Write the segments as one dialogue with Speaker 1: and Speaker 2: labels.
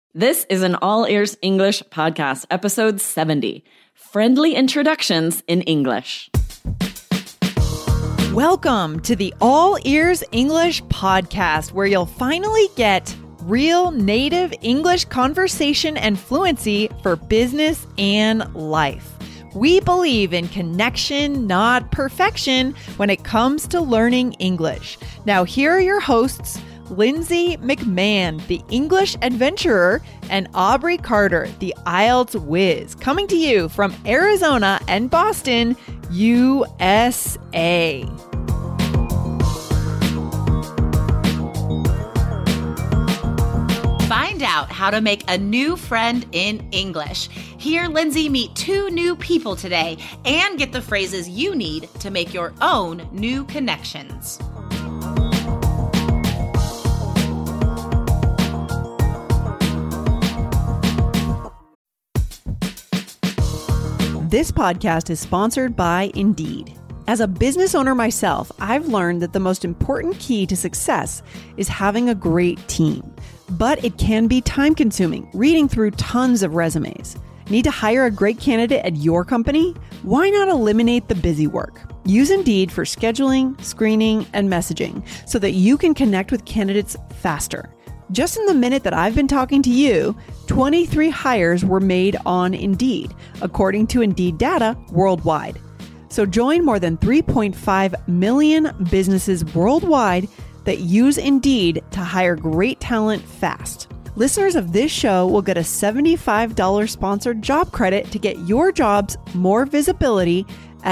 Speaker 1: This is an All Ears English podcast, episode 70, Friendly Introductions in English.
Speaker 2: Welcome to the All Ears English podcast, where you'll finally get real native English conversation and fluency for business and life. We believe in connection, not perfection, when it comes to learning English. Now, here are your hosts, Lindsay McMahon, the English adventurer, and Aubrey Carter, the IELTS whiz, coming to you from Arizona and Boston, USA.
Speaker 3: Find out how to make a new friend in English. Hear Lindsay meet two new people today and get the phrases you need to make your own new connections.
Speaker 2: This podcast is sponsored by Indeed. As a business owner myself, I've learned that the most important key to success is having a great team. But it can be time-consuming, reading through tons of resumes. Need to hire a great candidate at your company? Why not eliminate the busy work? Use Indeed for scheduling, screening, and messaging so that you can connect with candidates faster. Just in the minute that I've been talking to you, 23 hires were made on Indeed, according to Indeed data worldwide. So join more than 3.5 million businesses worldwide that use Indeed to hire great talent fast. Listeners of this show will get a $75 sponsored job credit to get your jobs more visibility at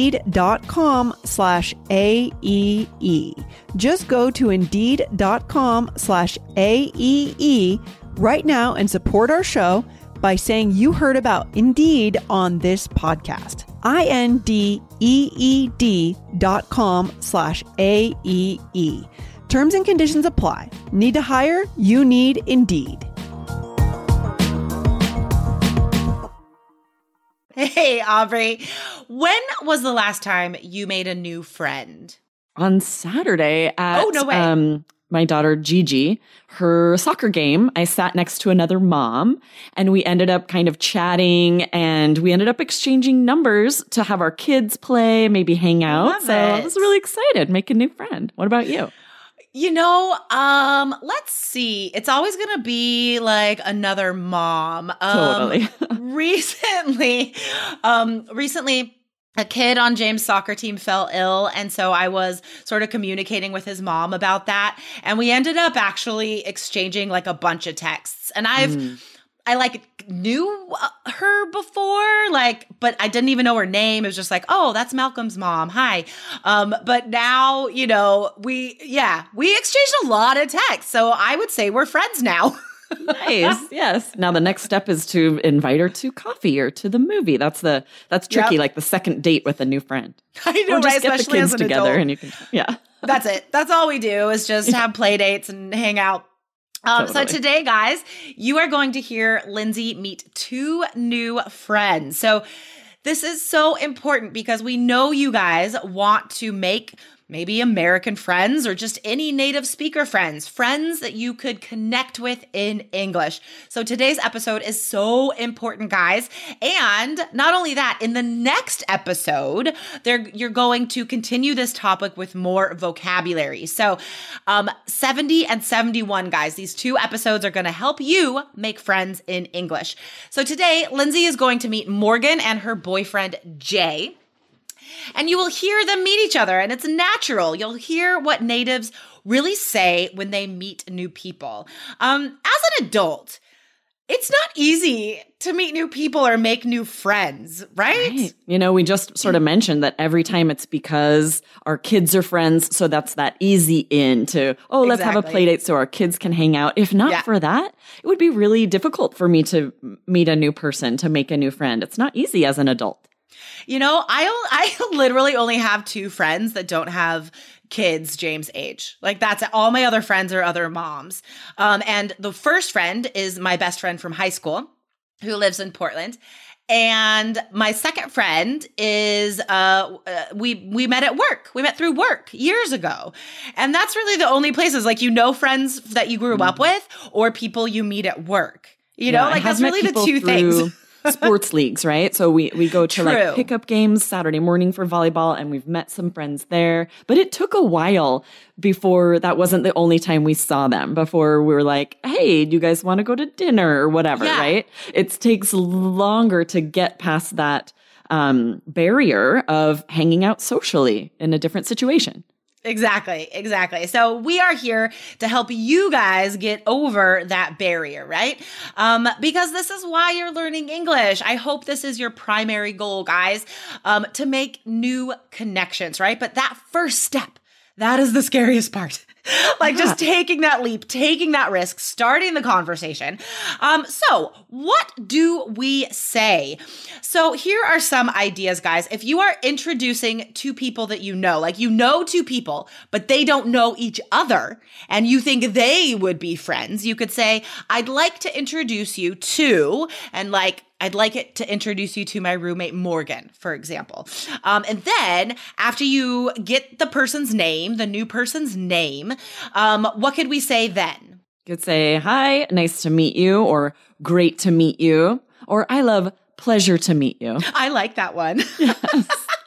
Speaker 2: Indeed.com/AEE. Just go to Indeed.com/AEE right now and support our show by saying you heard about Indeed on this podcast. INDEED.com/AEE. Terms and conditions apply. Need to hire? You need Indeed.
Speaker 3: Hey, Aubrey, when was the last time you made a new friend?
Speaker 1: On Saturday at
Speaker 3: Oh, no way.
Speaker 1: My daughter Gigi, her soccer game, I sat next to another mom and we ended up kind of chatting and we ended up exchanging numbers to have our kids play, maybe hang out. So I was really excited, make a new friend. What about you?
Speaker 3: You know, let's see. It's always going to be like another mom.
Speaker 1: Totally.
Speaker 3: Recently, a kid on James' soccer team fell ill, and so I was sort of communicating with his mom about that, and we ended up actually exchanging like a bunch of texts. And I knew her before, but I didn't even know her name. It was just like, oh, that's Malcolm's mom. Hi. But now, we exchanged a lot of texts. So I would say we're friends now.
Speaker 1: Nice. Yes. Now the next step is to invite her to coffee or to the movie. That's tricky, like the second date with a new friend.
Speaker 3: I know,
Speaker 1: or just
Speaker 3: right?
Speaker 1: get
Speaker 3: Especially
Speaker 1: the kids
Speaker 3: as an
Speaker 1: together
Speaker 3: adult.
Speaker 1: and you can, yeah.
Speaker 3: That's it. That's all we do is just have play dates and hang out. So
Speaker 1: Totally.
Speaker 3: today, guys, you are going to hear Lindsay meet two new friends. So this is so important because we know you guys want to make maybe American friends or just any native speaker friends that you could connect with in English. So today's episode is so important, guys. And not only that, in the next episode, you're going to continue this topic with more vocabulary. So 70 and 71, guys, these two episodes are going to help you make friends in English. So today, Lindsay is going to meet Morgan and her boyfriend, Jay. And you will hear them meet each other, and it's natural. You'll hear what natives really say when they meet new people. As an adult, it's not easy to meet new people or make new friends, right?
Speaker 1: We just sort of mentioned that every time it's because our kids are friends. So that's that easy in to, let's have a play date so our kids can hang out. If not for that, it would be really difficult for me to meet a new person, to make a new friend. It's not easy as an adult.
Speaker 3: I literally only have two friends that don't have kids James' age. Like that's it. All my other friends are other moms. And the first friend is my best friend from high school who lives in Portland. And my second friend is we met at work. We met through work years ago. And that's really the only places, like, friends that you grew up with or people you meet at work. Like that's really the two things.
Speaker 1: Sports leagues, right? So we go to like pickup games Saturday morning for volleyball, and we've met some friends there. But it took a while before that wasn't the only time we saw them, before we were like, hey, do you guys want to go to dinner or whatever, right? It takes longer to get past that barrier of hanging out socially in a different situation.
Speaker 3: Exactly. So we are here to help you guys get over that barrier, right? Because this is why you're learning English. I hope this is your primary goal, guys, to make new connections, right? But that first step, that is the scariest part. Like just taking that leap, taking that risk, starting the conversation. So what do we say? So here are some ideas, guys. If you are introducing two people that like two people, but they don't know each other, and you think they would be friends, you could say, I'd like to introduce you to, and like, I'd like it to introduce you to my roommate, Morgan, for example. And then after you get the person's name, the new person's name, what could we say then?
Speaker 1: You could say, hi, nice to meet you, or great to meet you, or I love pleasure to meet you.
Speaker 3: I like that one. Yes.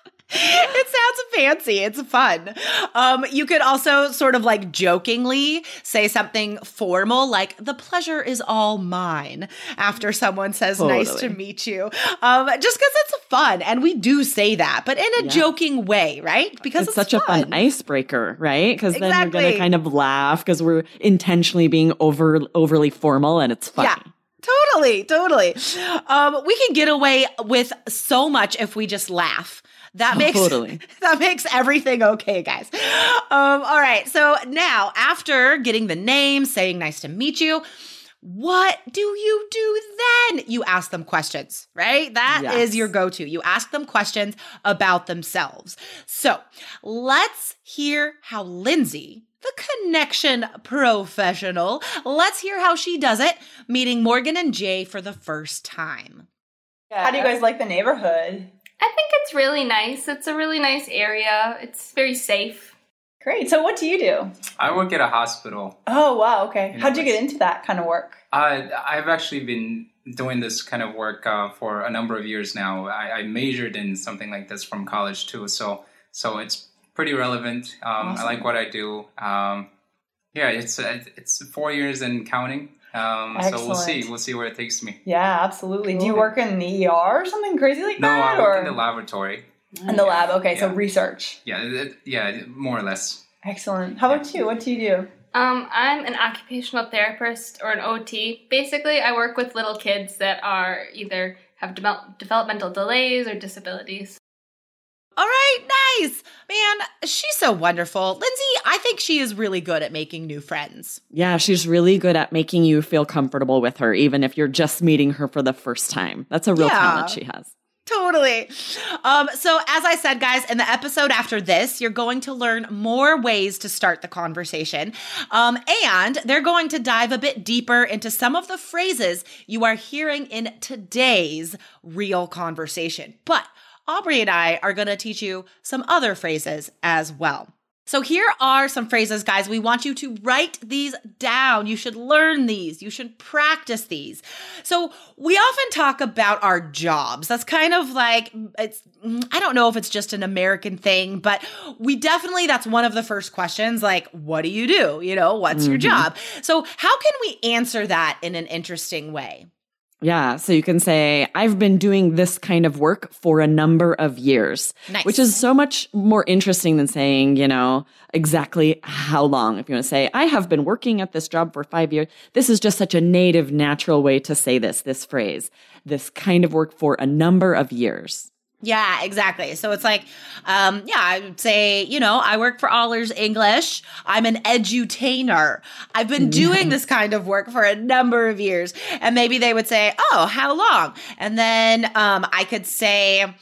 Speaker 3: It sounds fancy. It's fun. You could also sort of like jokingly say something formal, like the pleasure is all mine, after someone says nice to meet you. Just because it's fun. And we do say that, but in a joking way, right? Because it's
Speaker 1: such a fun icebreaker, right? Because then you're going to kind of laugh because we're intentionally being overly formal, and it's funny.
Speaker 3: Yeah. Totally. We can get away with so much if we just laugh. That makes everything okay, guys. All right. So now, after getting the name, saying nice to meet you, what do you do then? You ask them questions, right? That is your go-to. You ask them questions about themselves. So let's hear how Lindsay, the connection professional, let's hear how she does it, meeting Morgan and Jay for the first time.
Speaker 4: How do you guys like the neighborhood?
Speaker 5: I think it's really nice. It's a really nice area. It's very safe.
Speaker 4: Great. So what do you do?
Speaker 6: I work at a hospital.
Speaker 4: Oh, wow. Okay. How'd you get into that kind of work?
Speaker 6: I've actually been doing this kind of work for a number of years now. I majored in something like this from college too. So it's pretty relevant. Awesome. I like what I do. It's 4 years and counting. So we'll see where it takes me.
Speaker 4: Yeah, absolutely. Cool. Do you work in the ER or something crazy like that?
Speaker 6: No, I work in the laboratory.
Speaker 4: In the lab, okay, so research.
Speaker 6: Yeah, more or less.
Speaker 4: Excellent. How about you? What do you do?
Speaker 5: I'm an occupational therapist or an OT. Basically, I work with little kids that are either have developmental delays or disabilities.
Speaker 3: All right, nice. Man, she's so wonderful. Lindsay, I think she is really good at making new friends.
Speaker 1: Yeah, she's really good at making you feel comfortable with her, even if you're just meeting her for the first time. That's a real talent she has.
Speaker 3: Totally. So as I said, guys, in the episode after this, you're going to learn more ways to start the conversation. And they're going to dive a bit deeper into some of the phrases you are hearing in today's real conversation. But Aubrey and I are going to teach you some other phrases as well. So here are some phrases, guys. We want you to write these down. You should learn these. You should practice these. So we often talk about our jobs. That's kind of like, I don't know if it's just an American thing, but that's one of the first questions. Like, what do you do? What's your job? So how can we answer that in an interesting way?
Speaker 1: Yeah, so you can say, I've been doing this kind of work for a number of years, which is so much more interesting than saying, exactly how long. If you want to say, I have been working at this job for 5 years, this is just such a native, natural way to say this phrase, this kind of work for a number of years.
Speaker 3: Yeah, exactly. So it's like, I would say, I work for Allers English. I'm an edutainer. I've been doing this kind of work for a number of years. And maybe they would say, oh, how long? And then I could say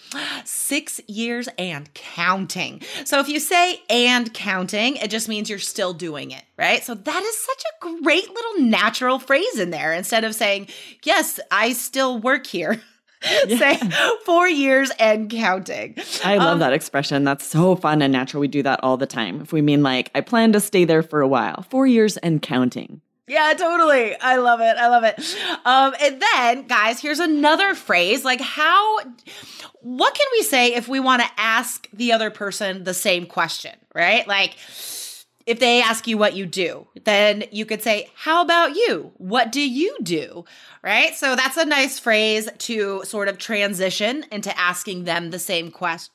Speaker 3: 6 years and counting. So if you say and counting, it just means you're still doing it, right? So that is such a great little natural phrase in there instead of saying, yes, I still work here. Say 4 years and counting.
Speaker 1: I love that expression. That's so fun and natural. We do that all the time. If we mean like, I plan to stay there for a while, 4 years and counting.
Speaker 3: Yeah, totally. I love it. I love it. And then, guys, here's another phrase. Like, what can we say if we want to ask the other person the same question, right? Like, if they ask you what you do, then you could say, how about you? What do you do? Right? So that's a nice phrase to sort of transition into asking them the same question.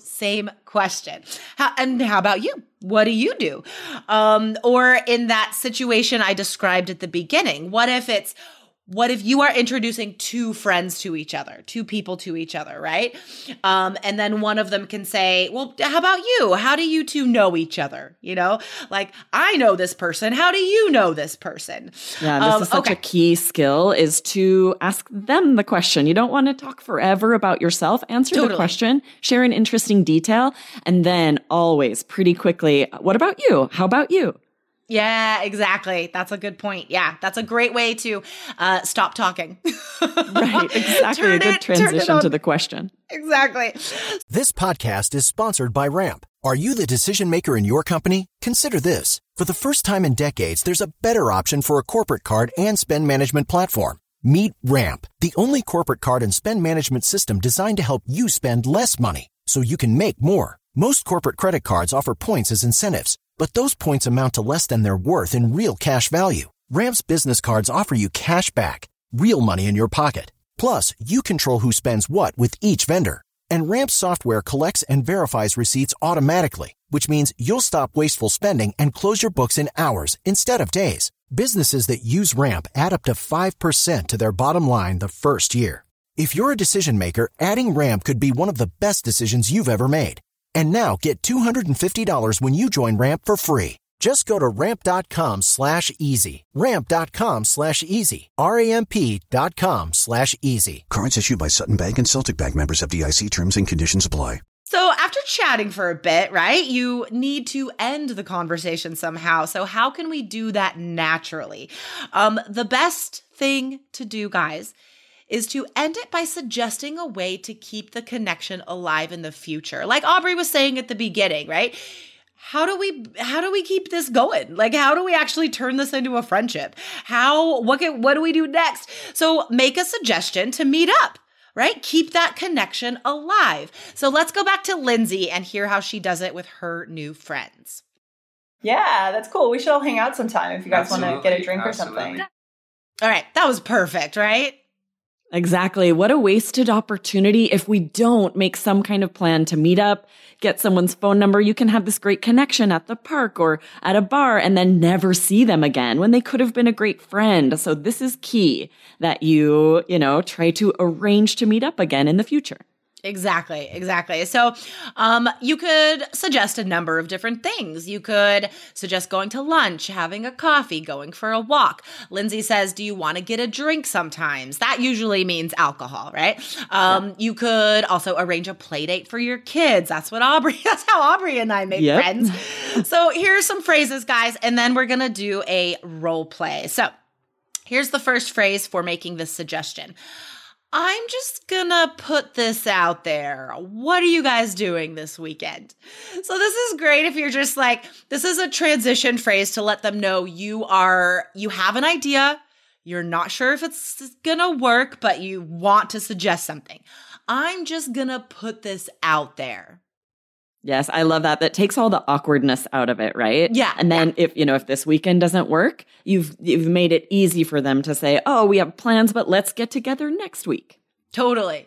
Speaker 3: How about you? What do you do? Or in that situation I described at the beginning, what if you are introducing two friends to each other, two people to each other, right? And then one of them can say, well, how about you? How do you two know each other? You know, like, I know this person. How do you know this person?
Speaker 1: Yeah, this is such a key skill, is to ask them the question. You don't want to talk forever about yourself. Answer the question, share an interesting detail, and then always pretty quickly, what about you? How about you?
Speaker 3: Yeah, exactly. That's a good point. Yeah, that's a great way to stop talking.
Speaker 1: Right, exactly. A good transition to the question.
Speaker 3: Exactly.
Speaker 7: This podcast is sponsored by Ramp. Are you the decision maker in your company? Consider this. For the first time in decades, there's a better option for a corporate card and spend management platform. Meet Ramp, the only corporate card and spend management system designed to help you spend less money so you can make more. Most corporate credit cards offer points as incentives, but those points amount to less than their worth in real cash value. Ramp's business cards offer you cash back, real money in your pocket. Plus, you control who spends what with each vendor. And Ramp's software collects and verifies receipts automatically, which means you'll stop wasteful spending and close your books in hours instead of days. Businesses that use Ramp add up to 5% to their bottom line the first year. If you're a decision maker, adding Ramp could be one of the best decisions you've ever made. And now get $250 when you join Ramp for free. Just go to ramp.com/easy. Ramp.com/easy. RAMP.com/easy.
Speaker 8: Cards issued by Sutton Bank and Celtic Bank, members of FDIC. Terms and conditions apply.
Speaker 3: So after chatting for a bit, right, you need to end the conversation somehow. So how can we do that naturally? The best thing to do, guys, is to end it by suggesting a way to keep the connection alive in the future. Like Aubrey was saying at the beginning, right? How do we keep this going? Like, how do we actually turn this into a friendship? What do we do next? So make a suggestion to meet up, right? Keep that connection alive. So let's go back to Lindsay and hear how she does it with her new friends.
Speaker 4: Yeah, that's cool. We should all hang out sometime if you guys want to get a drink or something.
Speaker 3: All right, that was perfect, right?
Speaker 1: Exactly. What a wasted opportunity if we don't make some kind of plan to meet up, get someone's phone number. You can have this great connection at the park or at a bar and then never see them again when they could have been a great friend. So this is key, that you try to arrange to meet up again in the future.
Speaker 3: Exactly. So you could suggest a number of different things. You could suggest going to lunch, having a coffee, going for a walk. Lindsay says, do you want to get a drink sometimes? That usually means alcohol, right? You could also arrange a play date for your kids. That's how Aubrey and I made friends. So here's some phrases, guys, and then we're going to do a role play. So here's the first phrase for making this suggestion. I'm just gonna put this out there. What are you guys doing this weekend? So this is great if you're just like, this is a transition phrase to let them know you have an idea, you're not sure if it's gonna work, but you want to suggest something. I'm just gonna put this out there.
Speaker 1: Yes, I love that. That takes all the awkwardness out of it, right?
Speaker 3: Yeah.
Speaker 1: And then if this weekend doesn't work, you've made it easy for them to say, oh, we have plans, but let's get together next week.
Speaker 3: Totally.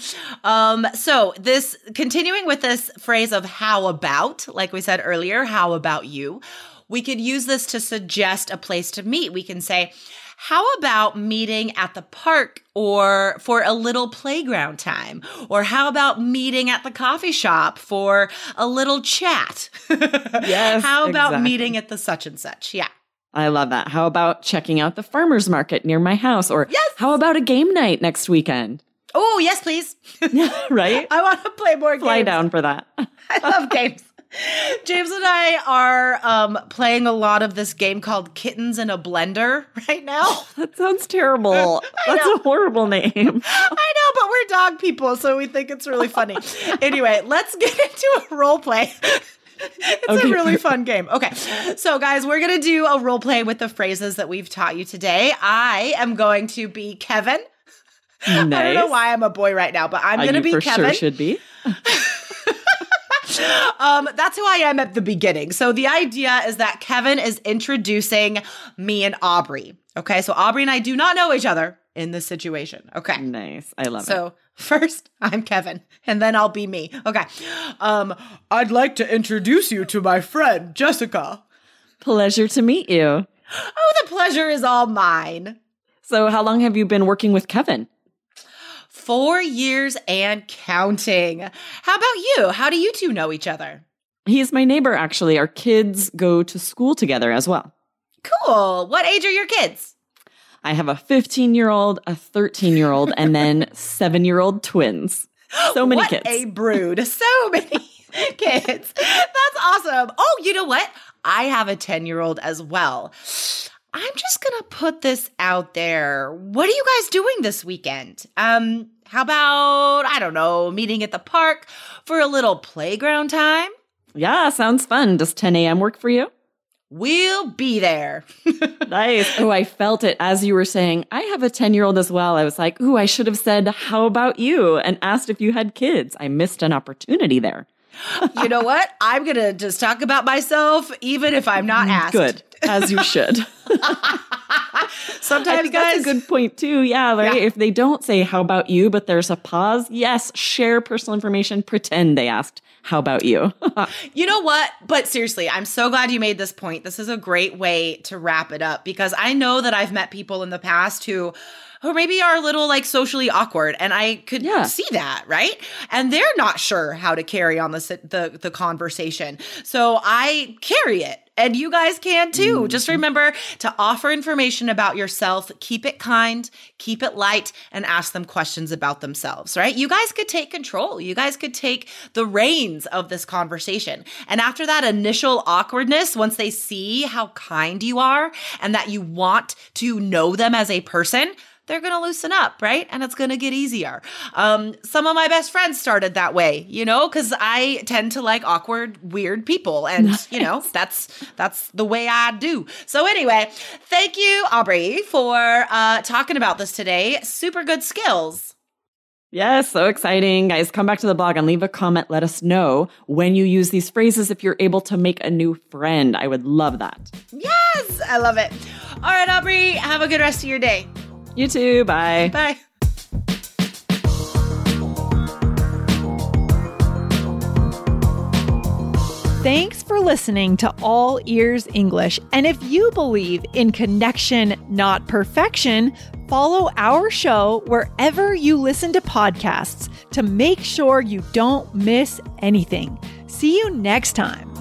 Speaker 3: So continuing with this phrase of how about, like we said earlier, how about you? We could use this to suggest a place to meet. We can say, how about meeting at the park or for a little playground time? Or how about meeting at the coffee shop for a little chat?
Speaker 1: Yes.
Speaker 3: How about meeting at the such and such? Yeah.
Speaker 1: I love that. How about checking out the farmer's market near my house? Or how about a game night next weekend?
Speaker 3: Oh, yes, please.
Speaker 1: Right?
Speaker 3: I want to play more games.
Speaker 1: Fly down for that.
Speaker 3: I love games. James and I are playing a lot of this game called Kittens in a Blender right now.
Speaker 1: Oh, that sounds terrible. That's a horrible name.
Speaker 3: I know, but we're dog people, so we think it's really funny. Anyway, let's get into a role play. It's a really fun game. Okay. So guys, we're going to do a role play with the phrases that we've taught you today. I am going to be Kevin. Nice. I don't know why I'm a boy right now, but I'm going to be
Speaker 1: for
Speaker 3: Kevin.
Speaker 1: Sure should be.
Speaker 3: That's who I am at the beginning. So the idea is that Kevin is introducing me and Aubrey. Okay. So Aubrey and I do not know each other in this situation. Okay.
Speaker 1: Nice. I love it.
Speaker 3: So first, I'm Kevin, and then I'll be me. Okay. I'd like to introduce you to my friend, Jessica.
Speaker 1: Pleasure to meet you.
Speaker 3: Oh, the pleasure is all mine.
Speaker 1: So how long have you been working with Kevin?
Speaker 3: 4 years and counting. How about you? How do you two know each other?
Speaker 1: He's my neighbor, actually. Our kids go to school together as well.
Speaker 3: Cool. What age are your kids?
Speaker 1: I have a 15-year-old, a 13-year-old, and then 7-year-old twins. So many kids.
Speaker 3: What a brood. So many kids. That's awesome. Oh, you know what? I have a 10-year-old as well. I'm just going to put this out there. What are you guys doing this weekend? How about, I don't know, meeting at the park for a little playground time?
Speaker 1: Yeah, sounds fun. Does 10 a.m. work for you?
Speaker 3: We'll be there.
Speaker 1: Nice. Oh, I felt it as you were saying, I have a 10-year-old as well. I was like, ooh, I should have said, how about you? And asked if you had kids. I missed an opportunity there.
Speaker 3: You know what? I'm going to just talk about myself, even if I'm not asked.
Speaker 1: Good, as you should.
Speaker 3: Sometimes, guys.
Speaker 1: That's a good point, too. Yeah, right? Yeah. If they don't say, how about you, but there's a pause, yes, share personal information, pretend they asked, how about you?
Speaker 3: You know what? But seriously, I'm so glad you made this point. This is a great way to wrap it up, because I know that I've met people in the past who maybe are a little like socially awkward, and I could see that, right? And they're not sure how to carry on the conversation. So I carry it. And you guys can too. Mm-hmm. Just remember to offer information about yourself, keep it kind, keep it light, and ask them questions about themselves, right? You guys could take control. You guys could take the reins of this conversation. And after that initial awkwardness, once they see how kind you are and that you want to know them as a person, they're going to loosen up, right? And it's going to get easier. Some of my best friends started that way, you know, because I tend to like awkward, weird people. And, you know, that's the way I do. So anyway, thank you, Aubrey, for talking about this today. Super good skills.
Speaker 1: Yes, so exciting. Guys, come back to the blog and leave a comment. Let us know when you use these phrases if you're able to make a new friend. I would love that.
Speaker 3: Yes, I love it. All right, Aubrey, have a good rest of your day.
Speaker 1: You too. Bye.
Speaker 3: Bye.
Speaker 2: Thanks for listening to All Ears English. And if you believe in connection, not perfection, follow our show wherever you listen to podcasts to make sure you don't miss anything. See you next time.